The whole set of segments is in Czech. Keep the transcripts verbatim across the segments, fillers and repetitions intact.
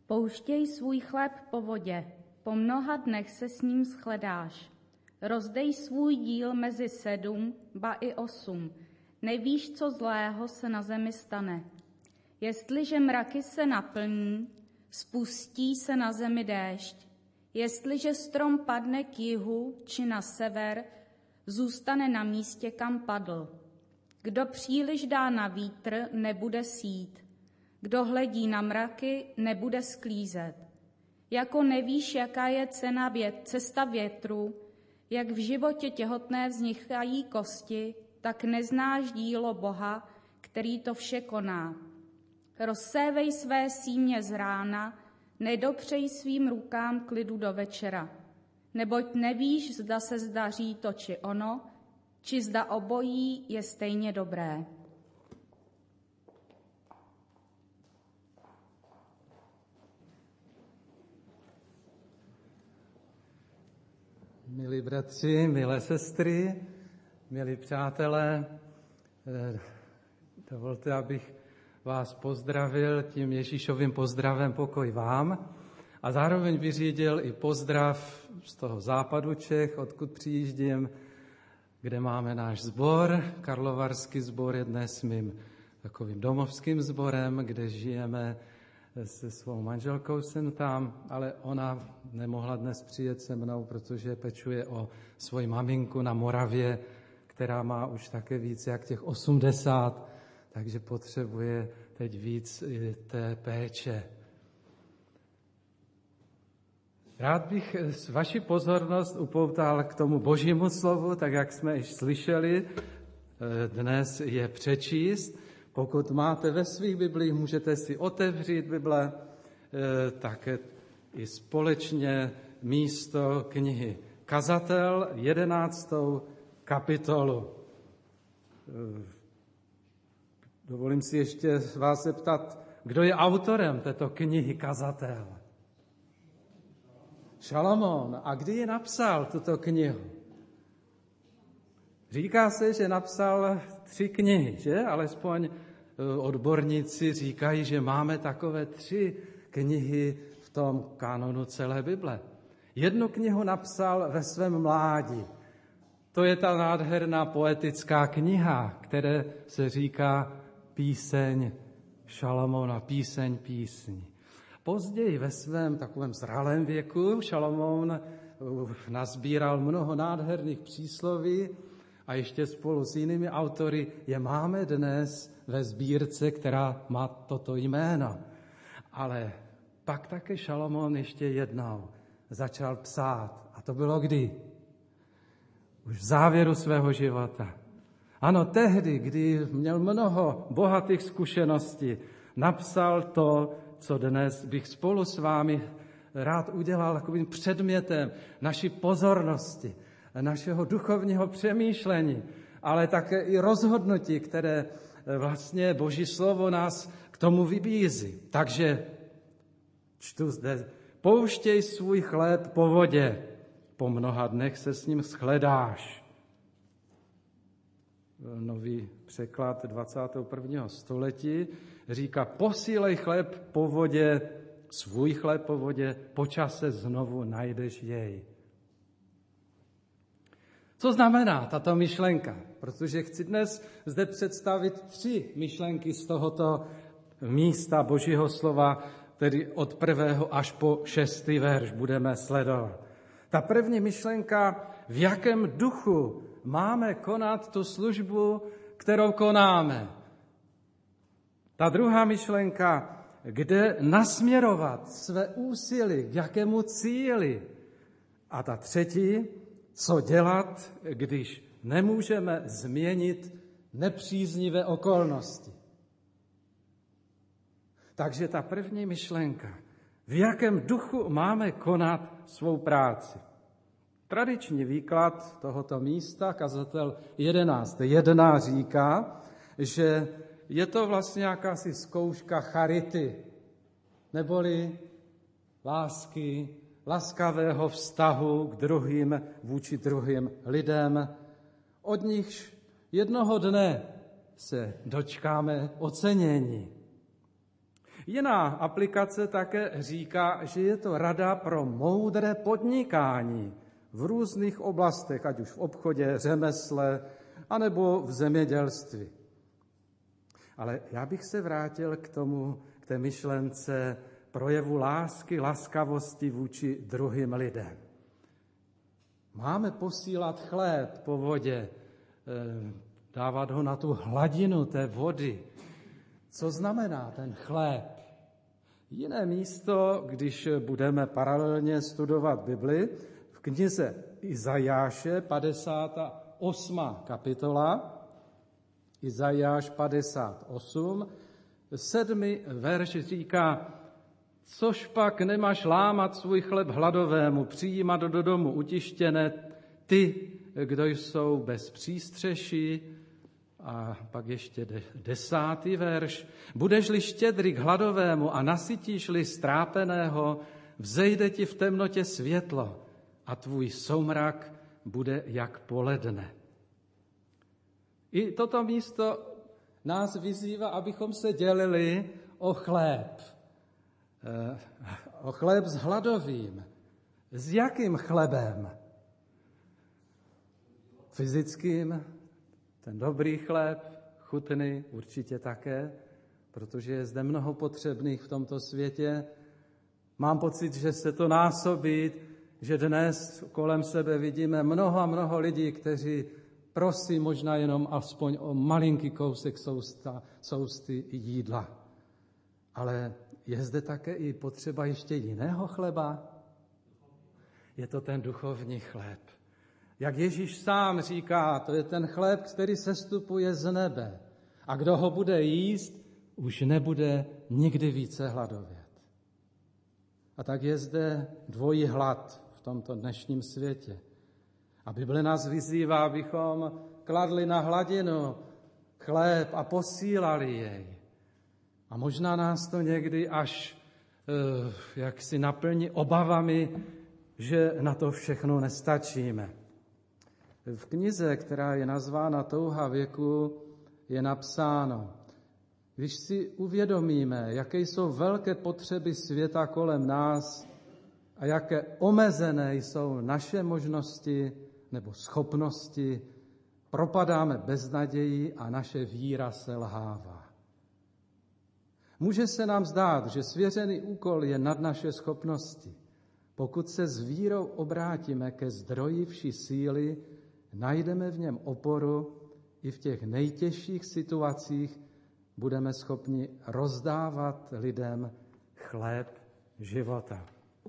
Pouštěj svůj chléb po vodě, po mnoha dnech se s ním shledáš. Rozdej svůj díl mezi sedm, ba i osm. Nevíš, co zlého se na zemi stane. Jestliže mraky se naplní, spustí se na zemi déšť. Jestliže strom padne k jihu či na sever, zůstane na místě, kam padl. Kdo příliš dá na vítr, nebude sít. Kdo hledí na mraky, nebude sklízet. Jako nevíš, jaká je cena vět, cesta větru, jak v životě těhotné vznikají kosti, tak neznáš dílo Boha, který to vše koná. Rozsévej své símě z rána, nedopřej svým rukám klidu do večera. Neboť nevíš, zda se zdaří to či ono, či zda obojí je stejně dobré. Milí bratři, milé sestry, milí přátelé, dovolte, abych vás pozdravil tím Ježíšovým pozdravem pokoj vám a zároveň vyřídil i pozdrav z toho západu Čech, odkud přijíždím, kde máme náš sbor. Karlovarský sbor je dnes mým takovým domovským sborem, kde žijeme se svou manželkou, jsem tam, ale ona nemohla dnes přijet se mnou, protože pečuje o svoji maminku na Moravě, která má už také víc jak těch osmdesát, takže potřebuje teď víc té péče. Rád bych vaši pozornost upoutal k tomu Božímu slovu, tak jak jsme již slyšeli, dnes je přečíst. Pokud máte ve svých biblích, můžete si otevřít Bible, také i společně místo knihy Kazatel, jedenáctou kapitolu. Dovolím si ještě vás zeptat, kdo je autorem této knihy Kazatel? Šalamón. A kdy ji napsal tuto knihu? Říká se, že napsal tři knihy, že? Alespoň odborníci říkají, že máme takové tři knihy v tom kanonu celé Bible. Jednu knihu napsal ve svém mládí. To je ta nádherná poetická kniha, které se říká Píseň Šalamóna, Píseň písní. Později ve svém takovém zralém věku Šalamón nazbíral mnoho nádherných přísloví a ještě spolu s jinými autory je máme dnes ve sbírce, která má toto jméno. Ale pak také Šalamón ještě jednou začal psát. A to bylo kdy? Už v závěru svého života. Ano, tehdy, kdy měl mnoho bohatých zkušeností, napsal to, co dnes bych spolu s vámi rád udělal takovým předmětem naší pozornosti, našeho duchovního přemýšlení, ale také i rozhodnutí, které vlastně Boží slovo nás k tomu vybízí. Takže čtu zde, pouštěj svůj chléb po vodě, po mnoha dnech se s ním shledáš. Nový překlad dvacátého prvního století říká, posílej chléb po vodě, svůj chléb po vodě, po čase znovu najdeš jej. Co znamená tato myšlenka? Protože chci dnes zde představit tři myšlenky z tohoto místa Božího slova, tedy od prvého až po šestý verš budeme sledovat. Ta první myšlenka, v jakém duchu máme konat tu službu, kterou konáme. Ta druhá myšlenka, kde nasměrovat své úsilí, k jakému cíli. A ta třetí, co dělat, když nemůžeme změnit nepříznivé okolnosti. Takže ta první myšlenka, v jakém duchu máme konat svou práci. Tradiční výklad tohoto místa, kazatel jedenáct jedna říká, že je to vlastně jakási zkouška charity, neboli lásky, laskavého vztahu k druhým, vůči druhým lidem. Od nichž jednoho dne se dočkáme ocenění. Jiná aplikace také říká, že je to rada pro moudré podnikání v různých oblastech, ať už v obchodě, řemesle, anebo v zemědělství. Ale já bych se vrátil k tomu, k té myšlence projevu lásky, laskavosti vůči druhým lidem. Máme posílat chléb po vodě, dávat ho na tu hladinu té vody. Co znamená ten chléb? Jiné místo, když budeme paralelně studovat Bibli, v knize Izajáše, padesátá osmá kapitola, Izajáš padesát osm, sedmý verš říká: což pak nemáš lámat svůj chleb hladovému, přijímat do domu utištěné ty, kdo jsou bez přístřeší. A pak ještě desátý verš. Budeš-li štědrý k hladovému a nasytíš-li strápeného, vzejde ti v temnotě světlo a tvůj soumrak bude jak poledne. I toto místo nás vyzývá, abychom se dělili o chléb. O chléb s hladovým. S jakým chlebem? Fyzickým, ten dobrý chléb, chutný určitě také, protože je zde mnoho potřebných v tomto světě. Mám pocit, že se to násobí, že dnes kolem sebe vidíme mnoho a mnoho lidí, kteří prosí možná jenom aspoň o malinký kousek sousta, sousty jídla. Ale je zde také i potřeba ještě jiného chleba? Je to ten duchovní chléb. Jak Ježíš sám říká, to je ten chléb, který sestupuje z nebe. A kdo ho bude jíst, už nebude nikdy více hladovět. A tak je zde dvojí hlad v tomto dnešním světě. A Bible nás vyzývá, abychom kladli na hladinu chléb a posílali jej. A možná nás to někdy až uh, jak si naplní obavami, že na to všechno nestačíme. V knize, která je nazvána Touha věku, je napsáno: když si uvědomíme, jaké jsou velké potřeby světa kolem nás a jaké omezené jsou naše možnosti nebo schopnosti, propadáme beznaději a naše víra selhává. Může se nám zdát, že svěřený úkol je nad naše schopnosti. Pokud se s vírou obrátíme ke zdroji vší síly, najdeme v něm oporu i v těch nejtěžších situacích, budeme schopni rozdávat lidem chléb života.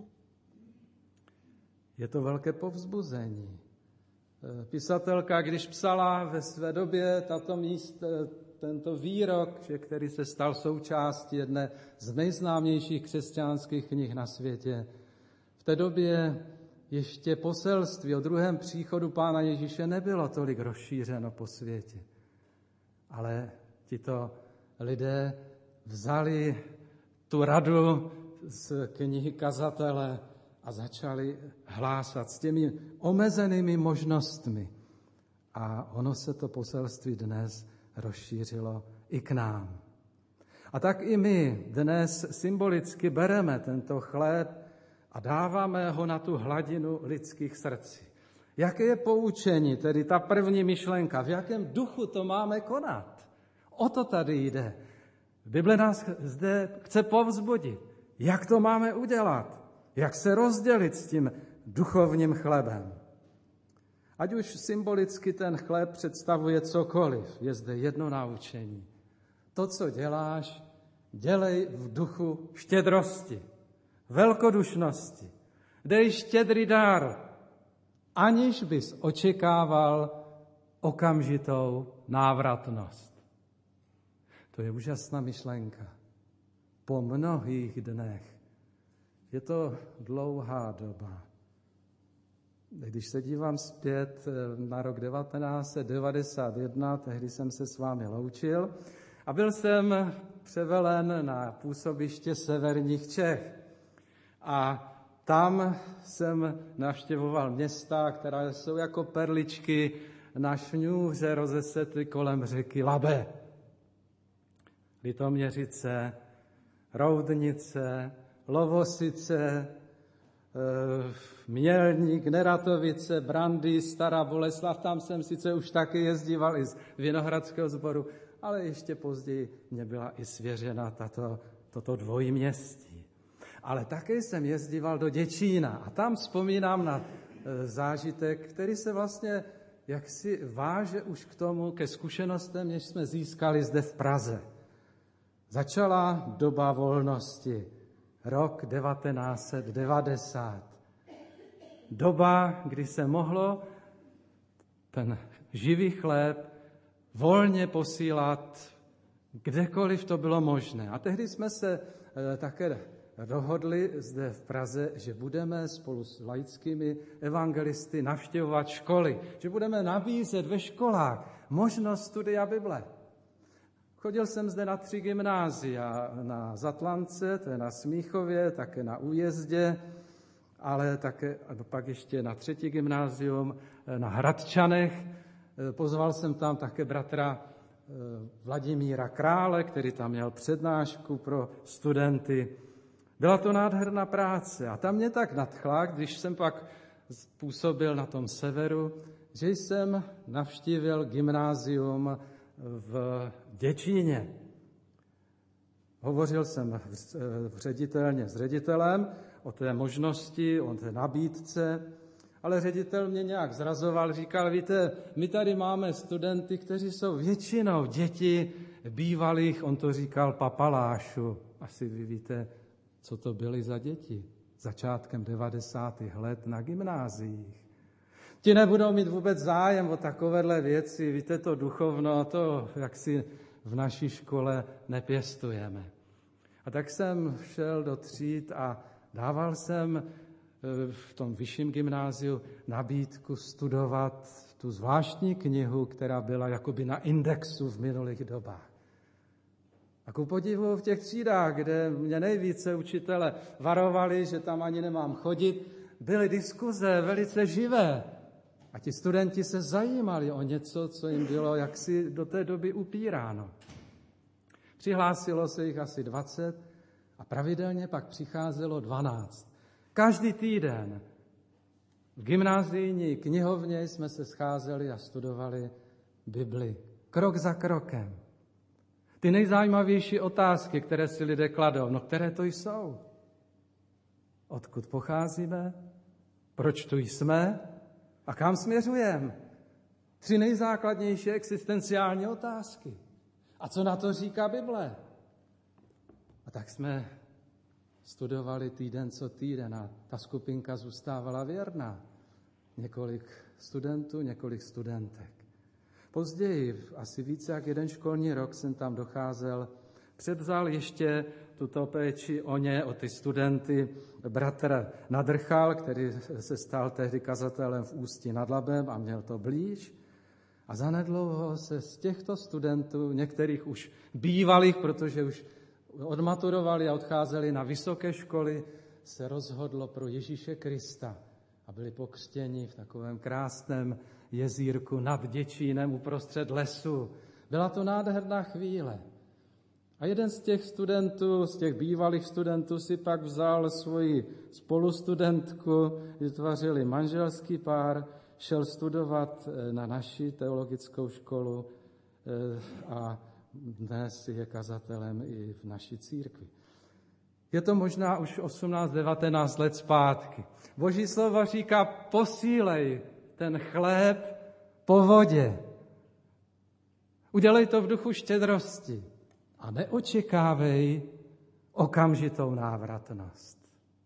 Je to velké povzbuzení. Pisatelka, když psala ve své době tato míst, tento výrok, který se stal součástí jedné z nejznámějších křesťanských knih na světě, v té době ještě poselství o druhém příchodu Pána Ježíše nebylo tolik rozšířeno po světě. Ale tito lidé vzali tu radu z knihy kazatele a začali hlásat s těmi omezenými možnostmi. A ono se to poselství dnes rozšířilo i k nám. A tak i my dnes symbolicky bereme tento chléb a dáváme ho na tu hladinu lidských srdcí. Jaké je poučení, tedy ta první myšlenka, v jakém duchu to máme konat? O to tady jde. Bible nás zde chce povzbudit. Jak to máme udělat? Jak se rozdělit s tím duchovním chlebem? Ať už symbolicky ten chléb představuje cokoliv, je zde jedno naučení. To, co děláš, dělej v duchu štědrosti, velkodušnosti. Dej štědrý dar, aniž bys očekával okamžitou návratnost. To je úžasná myšlenka. Po mnohých dnech. Je to dlouhá doba. Když se dívám zpět na rok devatenáct set devadesát jedna, tehdy jsem se s vámi loučil a byl jsem převelen na působiště severních Čech. A tam jsem navštěvoval města, která jsou jako perličky na šňůře rozesety kolem řeky Labe. Litoměřice, Roudnice, Lovosice, Mělník, Neratovice, Brandy, Stará Boleslav, tam jsem sice už taky jezdíval i z Vinohradského sboru, ale ještě později mě byla i svěřena tato, toto dvojměstí. Ale také jsem jezdíval do Děčína a tam vzpomínám na zážitek, který se vlastně jaksi váže už k tomu, ke zkušenostem, než jsme získali zde v Praze. Začala doba volnosti, rok devatenáct set devadesát. Doba, kdy se mohlo ten živý chléb volně posílat kdekoliv to bylo možné. A tehdy jsme se e, také dohodli zde v Praze, že budeme spolu s laickými evangelisty navštěvovat školy, že budeme nabízet ve školách možnost studia Bible. Chodil jsem zde na tři gymnázia, na Zatlance, to je na Smíchově, také na Újezdě, ale také pak ještě na třetí gymnázium na Hradčanech. Pozval jsem tam také bratra Vladimíra Krále, který tam měl přednášku pro studenty. Byla to nádherná práce a tam mě tak nadchla, když jsem pak působil na tom severu, že jsem navštívil gymnázium v Děčíně. Hovořil jsem ředitelně s ředitelem o té možnosti, o té nabídce, ale ředitel mě nějak zrazoval, říkal, víte, my tady máme studenty, kteří jsou většinou děti bývalých, on to říkal, papalášů. Asi vy víte, co to byly za děti začátkem devadesátých let na gymnáziích. Ti nebudou mít vůbec zájem o takovéhle věci, víte, to duchovno, to jaksi v naší škole nepěstujeme. A tak jsem šel do tříd a dával jsem v tom vyšším gymnáziu nabídku studovat tu zvláštní knihu, která byla jakoby na indexu v minulých dobách. A ku podivu v těch třídách, kde mě nejvíce učitele varovali, že tam ani nemám chodit, byly diskuze velice živé. A ti studenti se zajímali o něco, co jim bylo jaksi do té doby upíráno. Přihlásilo se jich asi dvacet a pravidelně pak přicházelo dvanáct. Každý týden v gymnázijní knihovně jsme se scházeli a studovali Bibli. Krok za krokem. Ty nejzajímavější otázky, které si lidé kladou, no které to jsou? Odkud pocházíme? Proč tu jsme? A kam směřujeme? Tři nejzákladnější existenciální otázky. A co na to říká Bible? A tak jsme studovali týden co týden a ta skupinka zůstávala věrná. Několik studentů, několik studentek. Později, asi více jak jeden školní rok jsem tam docházel, převzal ještě tuto péči o ně, o ty studenty, bratr Nadrchal, který se stal tehdy kazatelem v Ústí nad Labem a měl to blíž. A zanedlouho se z těchto studentů, některých už bývalých, protože už odmaturovali a odcházeli na vysoké školy, se rozhodlo pro Ježíše Krista a byli pokřtěni v takovém krásném jezírku nad Děčínem uprostřed lesu. Byla to nádherná chvíle. A jeden z těch studentů, z těch bývalých studentů si pak vzal svoji spolustudentku, vytvořili manželský pár, šel studovat na naši teologickou školu a dnes je kazatelem i v naší církvi. Je to možná už osmnáct devatenáct let zpátky. Boží slovo říká, posílej ten chléb po vodě. Udělej to v duchu štědrosti a neočekávej okamžitou návratnost.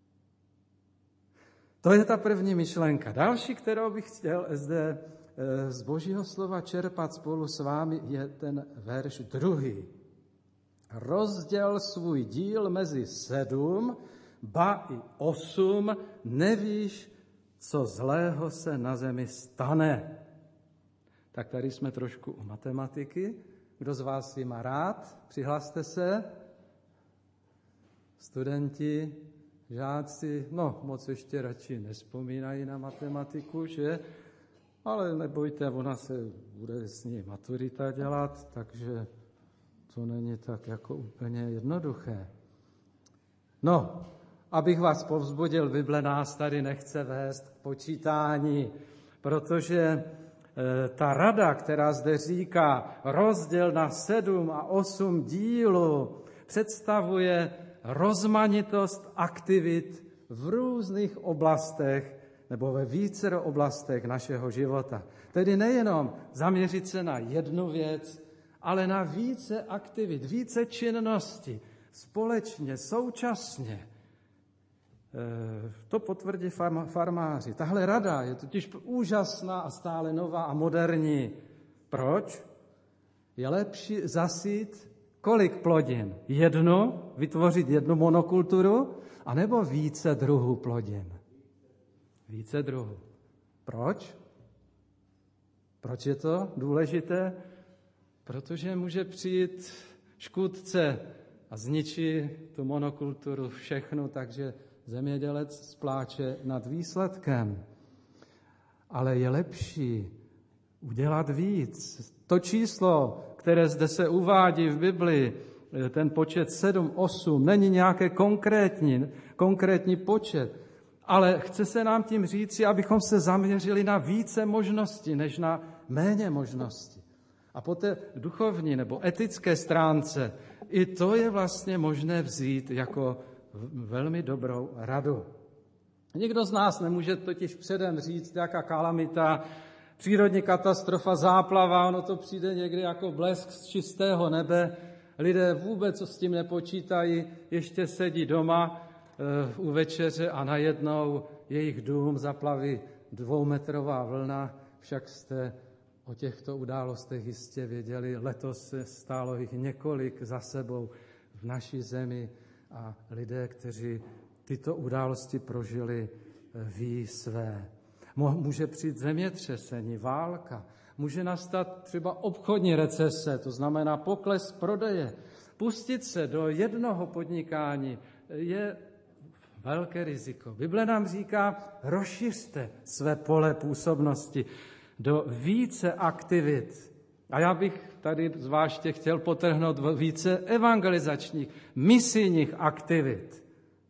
To je ta první myšlenka. Další, kterou bych chtěl zde z Božího slova čerpat spolu s vámi, je ten verš druhý. Rozděl svůj díl mezi sedm, ba i osm, nevíš, co zlého se na zemi stane. Tak tady jsme trošku u matematiky. Kdo z vás ji má rád? Přihlaste se. Studenti, žáci, no moc ještě radši nespomínají na matematiku, že? Ale nebojte, ona se bude s ní maturita dělat, takže to není tak jako úplně jednoduché. No, abych vás povzbudil, Bible nás tady nechce vést k počítání, protože ta rada, která zde říká rozděl na sedm a osm dílů, představuje rozmanitost aktivit v různých oblastech nebo ve vícero oblastech našeho života. Tedy nejenom zaměřit se na jednu věc, ale na více aktivit, více činnosti, společně, současně. To potvrdí farmáři. Tahle rada je totiž úžasná a stále nová a moderní. Proč? Je lepší zasít kolik plodin? Jednu, vytvořit jednu monokulturu, anebo více druhů plodin? Více druhů. Proč? Proč je to důležité? Protože může přijít škůdce a zničí tu monokulturu všechnu, takže zemědělec spláče nad výsledkem. Ale je lepší udělat víc. To číslo, které zde se uvádí v Bibli, ten počet sedm, osm, není nějaké konkrétní, konkrétní počet, ale chce se nám tím říci, abychom se zaměřili na více možností, než na méně možností. A po té duchovní nebo etické stránce i to je vlastně možné vzít jako velmi dobrou radu. Nikdo z nás nemůže totiž předem říct, jaká kalamita, přírodní katastrofa, záplava, ono to přijde někdy jako blesk z čistého nebe. Lidé vůbec s tím nepočítají, ještě sedí doma e, u večeře a najednou jejich dům zaplaví dvoumetrová vlna, však jste o těchto událostech jistě věděli, letos se stálo jich několik za sebou v naší zemi a lidé, kteří tyto události prožili, ví své. Může přijít zemětřesení, válka, může nastat třeba obchodní recese, to znamená pokles prodeje. Pustit se do jednoho podnikání je velké riziko. Bible nám říká, rozšiřte své pole působnosti do více aktivit. A já bych tady zvláště chtěl potrhnout více evangelizačních, misijních aktivit.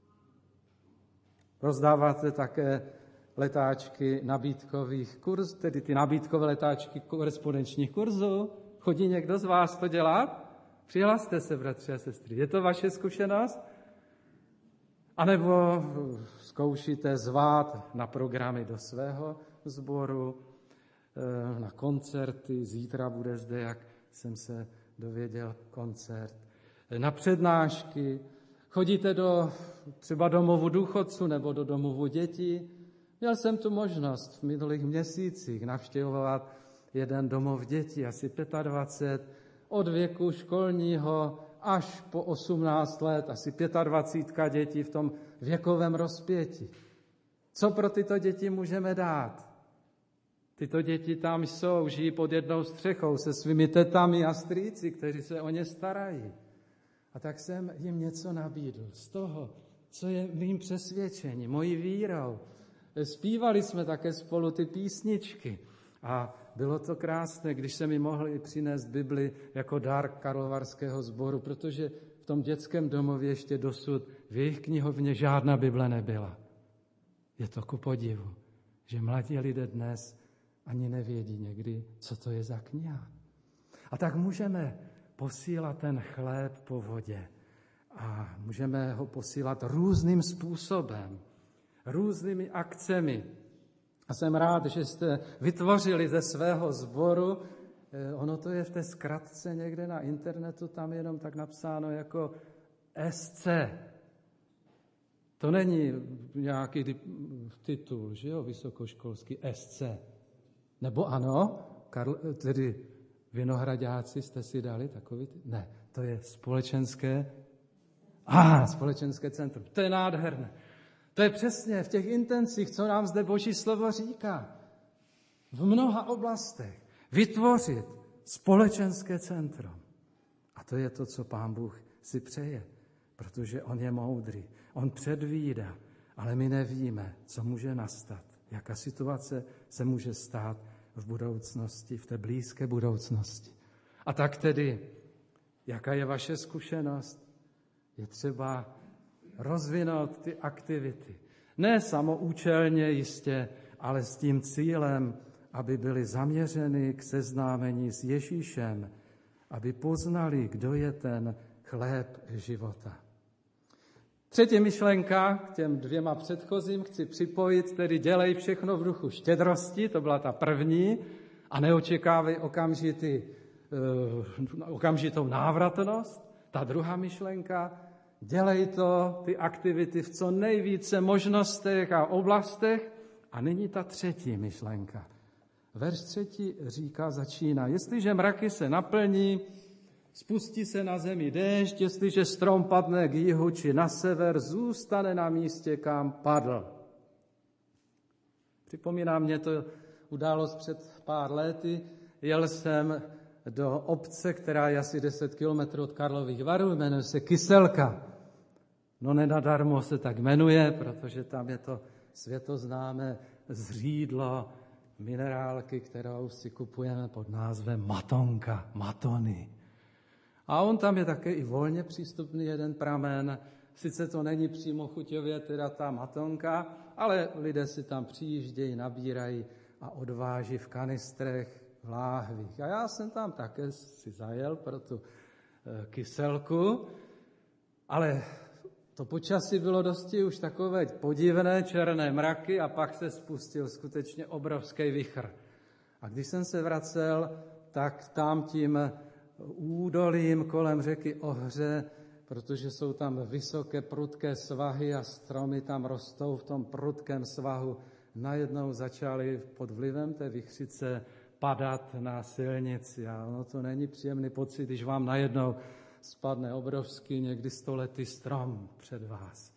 Rozdáváte také letáčky nabídkových kurzů, tedy ty nabídkové letáčky korespondenčních kurzů. Chodí někdo z vás to dělat? Přihlaste se, bratři a sestry. Je to vaše zkušenost? A nebo zkoušíte zvát na programy do svého sboru, na koncerty, zítra bude zde, jak jsem se dověděl, koncert, na přednášky, chodíte do třeba domovu důchodců nebo do domovu dětí. Měl jsem tu možnost v minulých měsících navštěvovat jeden domov dětí, asi dvacet pět, od věku školního až po osmnáct let, asi dvacet pět dětí v tom věkovém rozpětí. Co pro tyto děti můžeme dát? Tyto děti tam jsou, žijí pod jednou střechou se svými tetami a strýci, kteří se o ně starají. A tak jsem jim něco nabídl z toho, co je mým přesvědčením, mojí vírou. Zpívali jsme také spolu ty písničky a bylo to krásné, když se mi mohli přinést Bibli jako dar karlovarského sboru, protože v tom dětském domově ještě dosud v jejich knihovně žádná Bible nebyla. Je to ku podivu, že mladí lidé dnes ani nevědí někdy, co to je za kniha. A tak můžeme posílat ten chléb po vodě a můžeme ho posílat různým způsobem, různými akcemi. A jsem rád, že jste vytvořili ze svého sboru, ono to je v té zkratce někde na internetu, tam jenom tak napsáno jako S C. To není nějaký titul, že jo, vysokoškolský S C. Nebo ano, Karl, tedy vinohraďáci jste si dali takový? Ne, to je společenské, ah, společenské centrum. To je nádherné. To je přesně v těch intencích, co nám zde Boží slovo říká. V mnoha oblastech vytvořit společenské centrum. A to je to, co Pán Bůh si přeje, protože on je moudrý. On předvídá, ale my nevíme, co může nastat. Jaká situace se může stát v budoucnosti, v té blízké budoucnosti. A tak tedy, jaká je vaše zkušenost? Je třeba rozvinout ty aktivity. Ne samoučelně jistě, ale s tím cílem, aby byly zaměřeny k seznámení s Ježíšem, aby poznali, kdo je ten chléb života. Třetí myšlenka k těm dvěma předchozím chci připojit, tedy dělej všechno v duchu štědrosti, to byla ta první, a neočekávej okamžitý, uh, okamžitou návratnost. Ta druhá myšlenka, dělej to, ty aktivity v co nejvíce možnostech a oblastech. A nyní ta třetí myšlenka. Verš třetí říká, začíná, jestliže mraky se naplní, spustí se na zemi déšť, jestliže strom padne k jihu či na sever, zůstane na místě, kam padl. Připomíná mě to událost před pár lety. Jel jsem do obce, která je asi deset kilometrů od Karlových Varů, jmenuje se Kyselka. No nenadarmo se tak jmenuje, protože tam je to světoznámé zřídlo minerálky, kterou si kupujeme pod názvem matonka, matony. A on tam je také i volně přístupný jeden pramen. Sice to není přímo chuťově teda ta matonka, ale lidé si tam přijíždějí, nabírají a odváží v kanistrech, v láhvích. A já jsem tam také si zajel pro tu kyselku, ale to počasí bylo dosti už takové podivné, černé mraky a pak se spustil skutečně obrovský vichr. A když jsem se vracel, tak tam tím údolím kolem řeky Ohře, protože jsou tam vysoké prudké svahy a stromy tam rostou v tom prudkém svahu, najednou začaly pod vlivem té vichřice padat na silnici. A ono to není příjemný pocit, když vám najednou spadne obrovský, někdy stoletý strom před vás.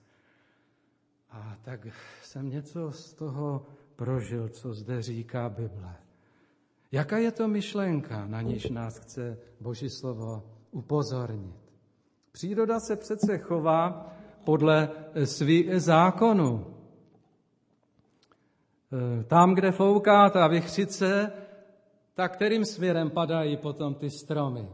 A tak jsem něco z toho prožil, co zde říká Bible. Jaká je to myšlenka, na níž nás chce Boží slovo upozornit? Příroda se přece chová podle svých zákonů. Tam, kde fouká ta vichřice, tak kterým směrem padají potom ty stromy?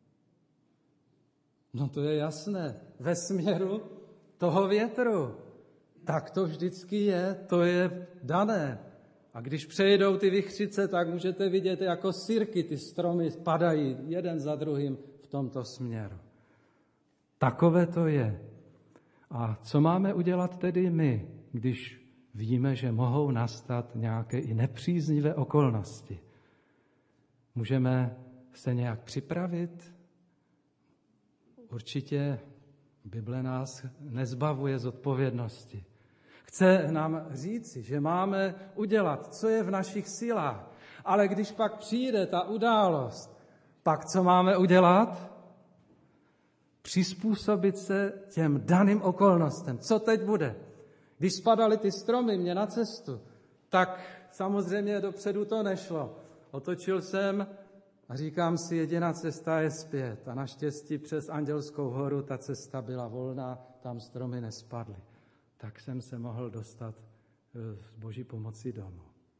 No to je jasné, ve směru toho větru. Tak to vždycky je, to je dané. A když přejdou ty vichřice, tak můžete vidět, jako sirky ty stromy padají jeden za druhým v tomto směru. Takové to je. A co máme udělat tedy my, když víme, že mohou nastat nějaké i nepříznivé okolnosti? Můžeme se nějak připravit? Určitě Bible nás nezbavuje z odpovědnosti. Chce nám říci, že máme udělat, co je v našich silách. Ale když pak přijde ta událost, pak co máme udělat? Přizpůsobit se těm daným okolnostem. Co teď bude? Když spadaly ty stromy mě na cestu, tak samozřejmě dopředu to nešlo. Otočil jsem a říkám si, jediná cesta je zpět. A naštěstí přes Andělskou horu ta cesta byla volná, tam stromy nespadly. Tak jsem se mohl dostat s Boží pomocí domů.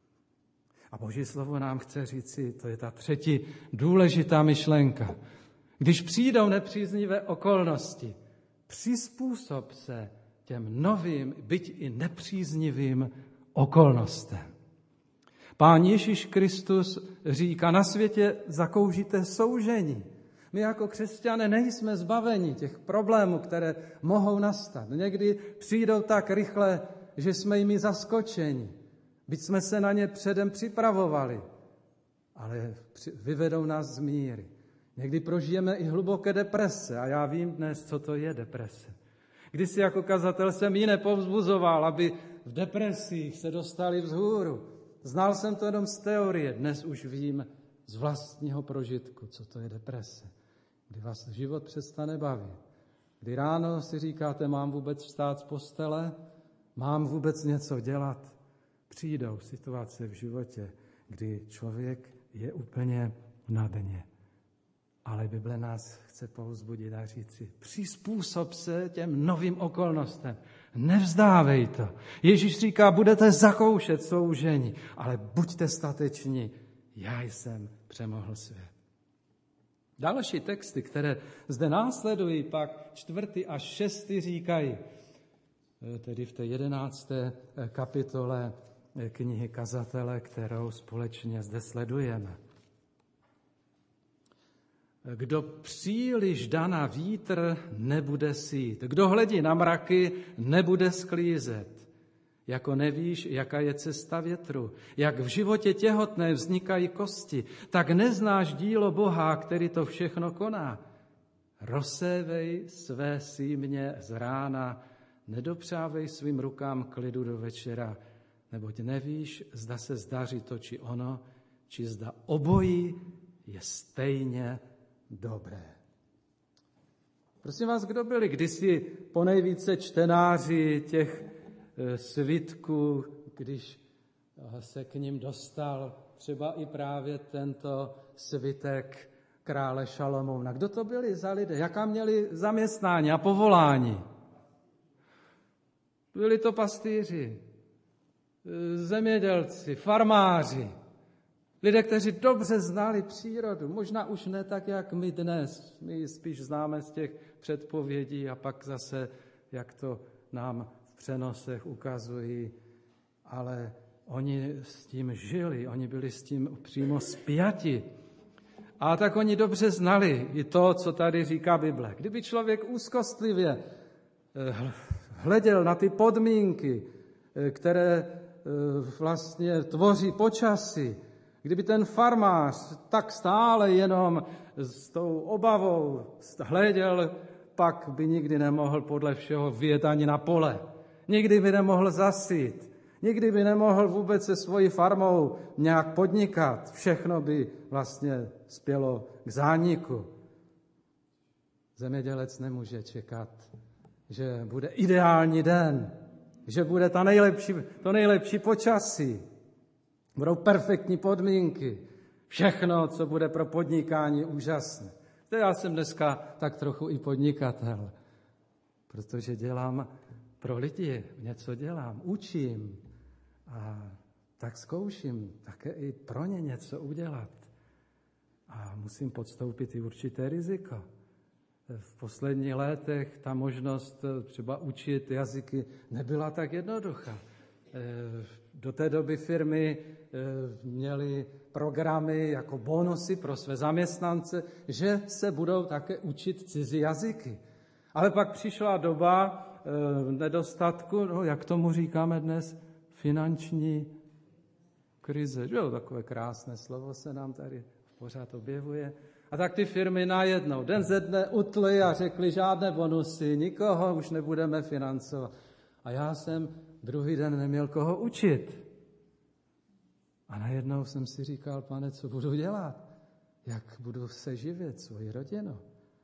A Boží slovo nám chce říci, to je ta třetí důležitá myšlenka. Když přijdou nepříznivé okolnosti, přizpůsob se těm novým, byť i nepříznivým okolnostem. Pán Ježíš Kristus říká, na světě zakoušíte soužení. My jako křesťané nejsme zbaveni těch problémů, které mohou nastat. Někdy přijdou tak rychle, že jsme jimi zaskočeni. Byť jsme se na ně předem připravovali, ale vyvedou nás z míry. Někdy prožijeme i hluboké deprese a já vím dnes, co to je deprese. Kdysi jako kazatel jsem ji nepovzbuzoval, aby v depresích se dostali vzhůru. Znal jsem to jenom z teorie, dnes už vím z vlastního prožitku, co to je deprese. Kdy vás život přestane bavit. Kdy ráno si říkáte, mám vůbec vstát z postele, mám vůbec něco dělat. Přijdou situace v životě, kdy člověk je úplně na dně. Ale Bible nás chce povzbudit a říci, přizpůsob se těm novým okolnostem. Nevzdávej to. Ježíš říká, budete zakoušet soužení, ale buďte stateční. Já jsem přemohl svět. Další texty, které zde následují, pak čtvrtý a šestý říkají, tedy v té jedenácté kapitole knihy Kazatele, kterou společně zde sledujeme. Kdo příliš dá na vítr, nebude sít. Kdo hledí na mraky, nebude sklízet. Jako nevíš, jaká je cesta větru, jak v životě těhotné vznikají kosti, tak neznáš dílo Boha, který to všechno koná. Rozsévej své símě z rána, nedopřávej svým rukám klidu do večera, neboť nevíš, zda se zdaří to či ono, či zda obojí je stejně dobré. Prosím vás, kdo byli kdysi ponejvíce čtenáři těch svitků, když se k ním dostal třeba i právě tento svitek krále Šalomouna. Kdo to byli za lidé? Jaká měli zaměstnání a povolání? Byli to pastýři, zemědělci, farmáři, lidé, kteří dobře znali přírodu. Možná už ne tak, jak my dnes. My ji spíš známe z těch předpovědí a pak zase, jak to nám v přenosech ukazují. Ale oni s tím žili, oni byli s tím přímo spjati. A tak oni dobře znali i to, co tady říká Bible. Kdyby člověk úzkostlivě hleděl na ty podmínky, které vlastně tvoří počasí, kdyby ten farmář tak stále jenom s tou obavou hleděl, pak by nikdy nemohl podle všeho vyjet ani na pole. Nikdy by nemohl zasít. Nikdy by nemohl vůbec se svojí farmou nějak podnikat. Všechno by vlastně spělo k zániku. Zemědělec nemůže čekat, že bude ideální den, že bude ta nejlepší, to nejlepší počasí, budou perfektní podmínky, všechno, co bude pro podnikání úžasné. To já jsem dneska tak trochu i podnikatel, protože dělám pro lidi, něco dělám, učím a tak zkouším také i pro ně něco udělat. A musím podstoupit i určité riziko. V posledních letech ta možnost třeba učit jazyky nebyla tak jednoduchá. Do té doby firmy měly programy jako bonusy pro své zaměstnance, že se budou také učit cizí jazyky. Ale pak přišla doba nedostatku, no, jak tomu říkáme dnes, finanční krize. Jo, takové krásné slovo se nám tady pořád objevuje. A tak ty firmy najednou den ze dne utly a řekli žádné bonusy, nikoho už nebudeme financovat. A já jsem druhý den neměl koho učit. A najednou jsem si říkal, Pane, co budu dělat? Jak budu se živit, svoji rodinu?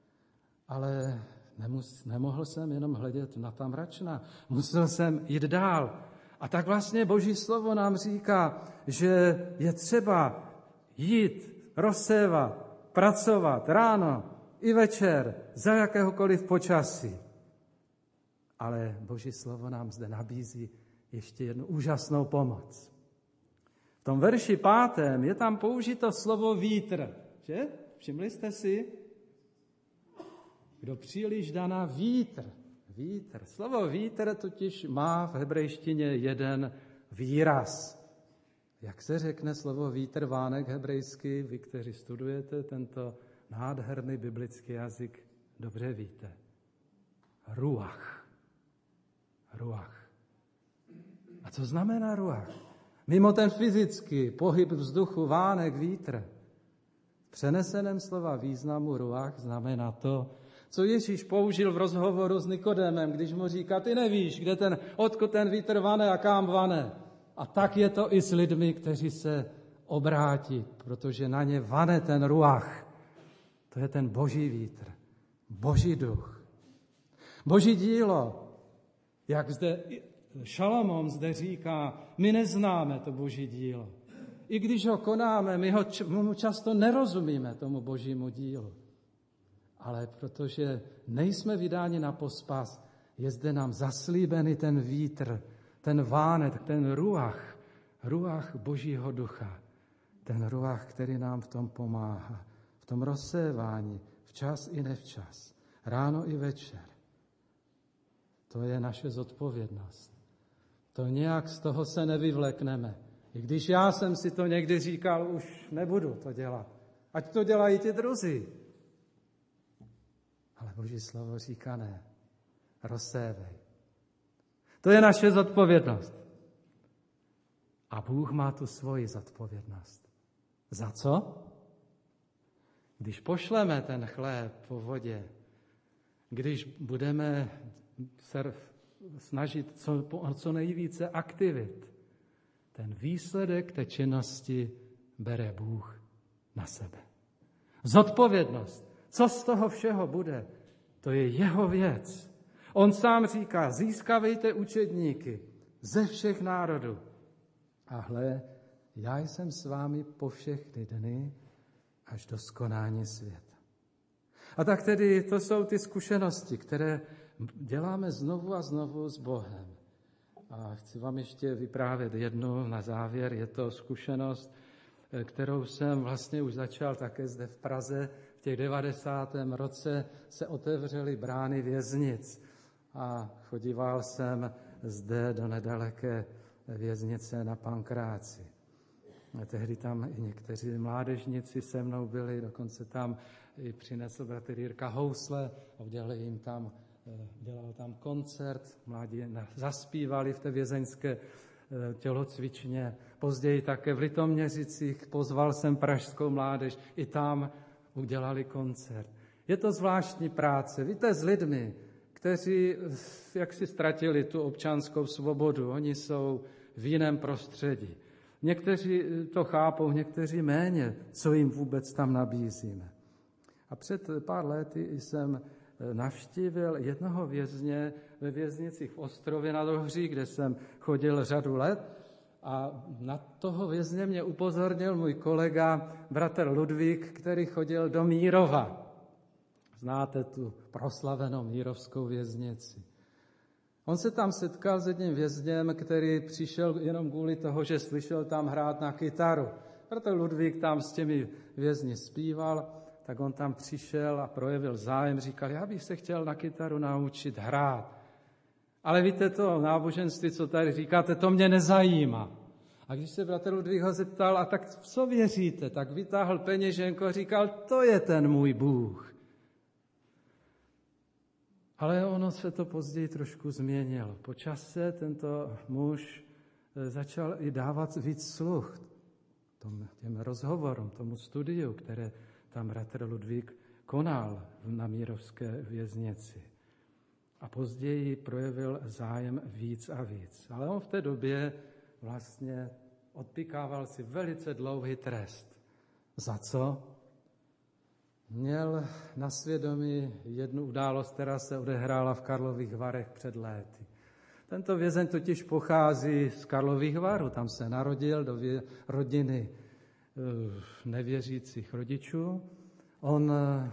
Ale nemus, nemohl jsem jenom hledět na ta mračna. Musel jsem jít dál. A tak vlastně Boží slovo nám říká, že je třeba jít, rozsévat, pracovat ráno i večer, za jakéhokoliv počasí. Ale Boží slovo nám zde nabízí ještě jednu úžasnou pomoc. V tom verši pátém je tam použito slovo vítr. Že? Všimli jste si? Kdo příliš dá na vítr. Vítr. Slovo vítr totiž má v hebrejštině jeden výraz. Jak se řekne slovo vítr vánek hebrejsky? Vy, kteří studujete tento nádherný biblický jazyk, dobře víte. Ruach. Ruach. A co znamená ruach? Mimo ten fyzický pohyb vzduchu, vánek, vítr. V přeneseném slova významu ruach znamená to, co Ježíš použil v rozhovoru s Nikodémem, když mu říká, ty nevíš, kde ten, odkud ten vítr vane a kam vane. A tak je to i s lidmi, kteří se obrátí, protože na ně vane ten ruach. To je ten boží vítr, boží duch. Boží dílo, jak zde Šalomón zde říká, my neznáme to boží dílo. I když ho konáme, my ho my často nerozumíme tomu božímu dílu. Ale protože nejsme vydáni na pospas, je zde nám zaslíbený ten vítr, ten vánek, ten ruach, ruach božího ducha. Ten ruach, který nám v tom pomáhá, v tom rozsévání, včas i nevčas, ráno i večer. To je naše zodpovědnost. To nějak z toho se nevyvlekneme. I když já jsem si to někdy říkal, už nebudu to dělat. Ať to dělají ti druzí. Ale Boží slovo říká ne. Rozsévej. To je naše zodpovědnost. A Bůh má tu svoji zodpovědnost. Za co? Když pošleme ten chléb po vodě, když budeme se snažit co, co nejvíce aktivit, ten výsledek té činnosti bere Bůh na sebe. Zodpovědnost. Co z toho všeho bude? To je jeho věc. On sám říká, získavejte učedníky ze všech národů. A hle, já jsem s vámi po všechny dny až do skonání světa. A tak tedy to jsou ty zkušenosti, které děláme znovu a znovu s Bohem. A chci vám ještě vyprávět jednu na závěr. Je to zkušenost, kterou jsem vlastně už začal také zde v Praze. V těch devadesátém roce se otevřely brány věznic a chodíval jsem zde do nedaleké věznice na Pankráci. A tehdy tam i někteří mládežníci se mnou byli, dokonce tam i přinesl bratr Jirka housle a udělali jim tam, dělal tam koncert, mladí zaspívali v té vězeňské tělocvičně. Později také v Litoměřicích pozval jsem pražskou mládež, i tam udělali koncert. Je to zvláštní práce, víte, s lidmi, kteří jak si ztratili tu občanskou svobodu, oni jsou v jiném prostředí. Někteří to chápou, někteří méně, co jim vůbec tam nabízíme. A před pár lety jsem navštívil jednoho vězně ve věznici v Ostrově nad Ohří, kde jsem chodil řadu let. A na toho vězně mě upozornil můj kolega, bratr Ludvík, který chodil do Mírova. Znáte tu proslavenou mírovskou věznici. On se tam setkal s jedním vězněm, který přišel jenom kvůli toho, že slyšel tam hrát na kytaru. Proto Ludvík tam s těmi vězni zpíval, tak on tam přišel a projevil zájem, říkal, já bych se chtěl na kytaru naučit hrát. Ale víte to náboženství, co tady říkáte, to mě nezajímá. A když se bratr Ludvík ho zeptal, a tak co věříte, tak vytáhl peněženku a říkal, to je ten můj Bůh. Ale ono se to později trošku změnilo. Po čase tento muž začal i dávat víc sluch tom, těm rozhovorům, tomu studiu, které tam bratr Ludvík konal na mírovské věznici. A později projevil zájem víc a víc. Ale on v té době vlastně odpykával si velice dlouhý trest. Za co? Měl na svědomí jednu událost, která se odehrála v Karlových Varech před léty. Tento vězeň totiž pochází z Karlových Varů, tam se narodil do vě- rodiny nevěřících rodičů. On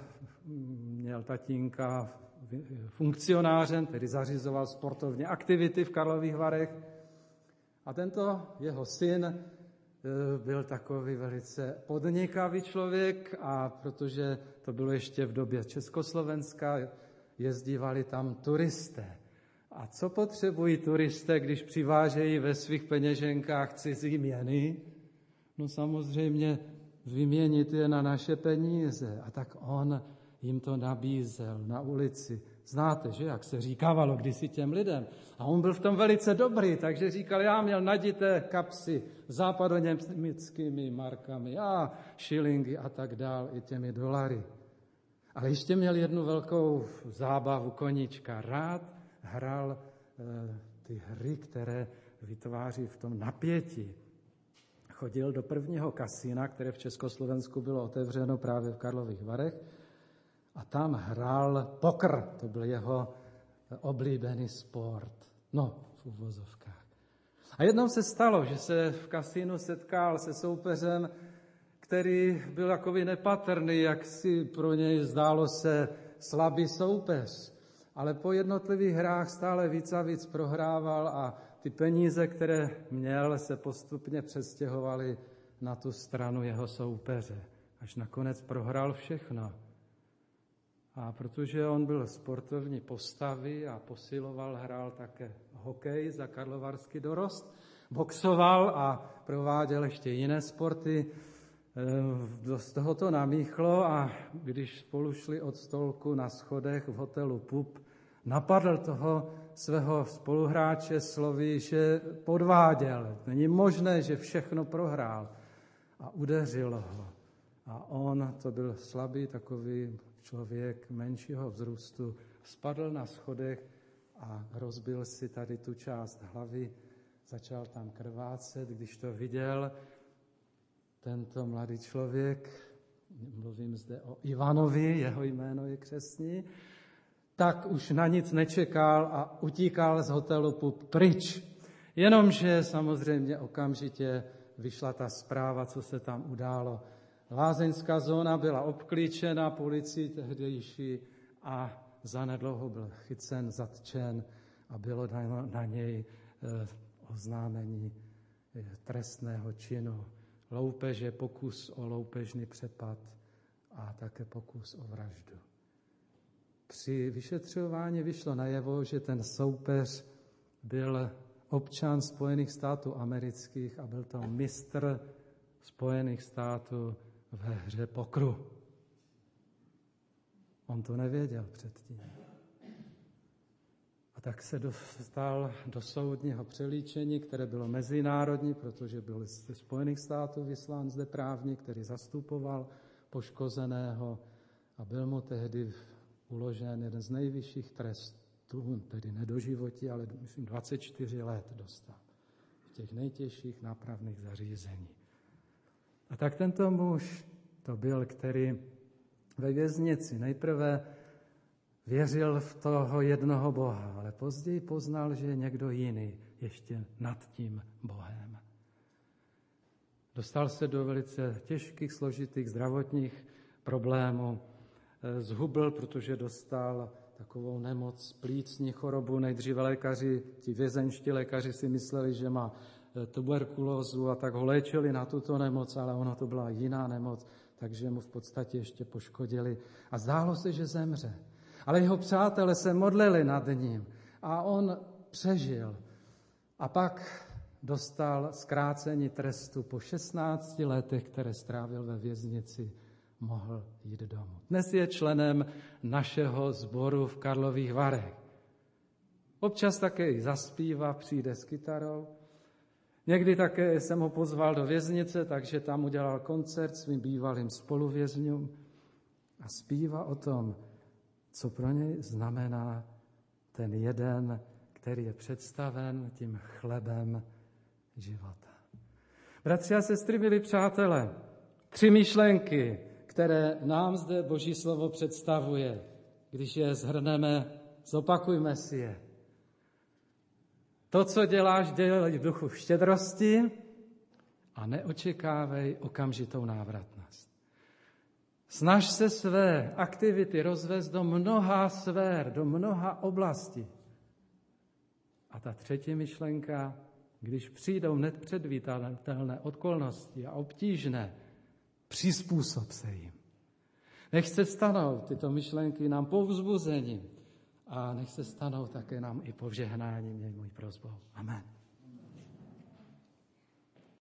měl tatínka funkcionářem, který zařizoval sportovní aktivity v Karlových Varech. A tento jeho syn byl takový velice podnikavý člověk a protože to bylo ještě v době Československa, jezdívali tam turisté. A co potřebují turisté, když přivážejí ve svých peněženkách cizí měny? No samozřejmě vyměnit je na naše peníze. A tak on jim to nabízel na ulici. Znáte, že, jak se říkávalo kdysi těm lidem. A on byl v tom velice dobrý, takže říkal, já měl nadité kapsy západoněmeckými markami a šilingy a tak dál, i těmi dolary. Ale ještě měl jednu velkou zábavu koníčka. Rád hrál e, ty hry, které vytváří v tom napětí. Chodil do prvního kasína, které v Československu bylo otevřeno právě v Karlových Varech, a tam hrál pokr, to byl jeho oblíbený sport. No, v uvozovkách. A jednou se stalo, že se v kasínu setkal se soupeřem, který byl takový nepatrný, jak si pro něj zdálo se slabý soupeř. Ale po jednotlivých hrách stále víc a víc prohrával a ty peníze, které měl, se postupně přestěhovaly na tu stranu jeho soupeře. Až nakonec prohrál všechno. A protože on byl sportovní postavy a posiloval, hrál také hokej za Karlovarský dorost, boxoval a prováděl ještě jiné sporty, z toho to namíchlo a když spolu šli od stolku na schodech v hotelu Pup, napadl toho svého spoluhráče slovy, že podváděl. Není možné, že všechno prohrál. A udeřil ho. A on, to byl slabý takový člověk menšího vzrůstu, spadl na schodech a rozbil si tady tu část hlavy. Začal tam krvácet, když to viděl tento mladý člověk, mluvím zde o Ivanovi, jeho jméno je křestní, tak už na nic nečekal a utíkal z hotelu Pup pryč. Jenomže samozřejmě okamžitě vyšla ta zpráva, co se tam událo. Lázeňská zóna byla obklíčena policií tehdejší a zanedlouho byl chycen, zatčen a bylo na, na něj eh, oznámení eh, trestného činu. Loupeže, pokus o loupežný přepad a také pokus o vraždu. Při vyšetřování vyšlo najevo, že ten soupeř byl občan Spojených států amerických a byl to mistr Spojených států ve hře pokru. On to nevěděl předtím. A tak se dostal do soudního přelíčení, které bylo mezinárodní, protože byl ze Spojených států vyslán zde právník, který zastupoval poškozeného a byl mu tehdy uložen jeden z nejvyšších trestů, tedy nedoživotí, ale myslím dvacet čtyři let dostal v těch nejtěžších nápravných zařízení. A tak tento muž to byl, který ve věznici nejprve věřil v toho jednoho Boha, ale později poznal, že je někdo jiný ještě nad tím Bohem. Dostal se do velice těžkých, složitých zdravotních problémů. Zhubl, protože dostal takovou nemoc, plícní chorobu. Nejdříve lékaři, ti vězeňští lékaři si mysleli, že má tuberkulózu a tak ho léčili na tuto nemoc, ale ono to byla jiná nemoc, takže mu v podstatě ještě poškodili. A zdálo se, že zemře. Ale jeho přátelé se modlili nad ním a on přežil. A pak dostal zkrácení trestu po šestnácti letech, které strávil ve věznici, mohl jít domů. Dnes je členem našeho sboru v Karlových Varech. Občas také i zaspívá, přijde s kytarou. Někdy také jsem ho pozval do věznice, takže tam udělal koncert svým bývalým spoluvězňům a zpívá o tom, co pro něj znamená ten jeden, který je představen tím chlebem života. Bratři a sestry, milí přátelé, tři myšlenky, které nám zde Boží slovo představuje. Když je shrneme, zopakujme si je. To, co děláš, dělej v duchu štědrosti a neočekávej okamžitou návratnost. Snaž se své aktivity rozvést do mnoha sfér, do mnoha oblastí. A ta třetí myšlenka, když přijdou nepředvídatelné okolnosti a obtížné, přizpůsob se jim. Nech se stanou tyto myšlenky nám povzbuzením a nech se stanou také nám i požehnáním, je můj prosbou. Amen.